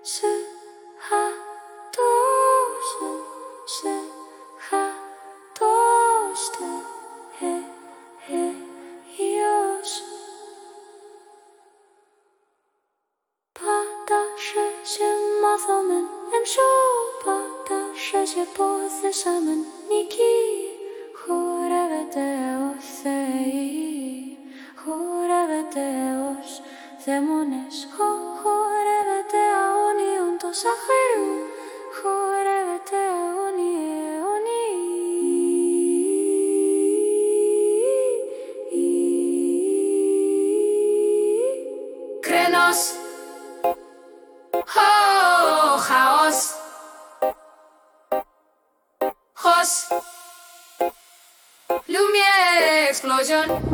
是哈都是哈都是的嘿嘿又是怕的是些马草们连手怕的是些波斯沙门你给忽然为的我谁忽然为的我Δαίμονες, χορεύεται αόνι, το σαχαρού, χορεύεται αόνι, αιώνι. Κρένος, χαός, χος, lumière, explosion.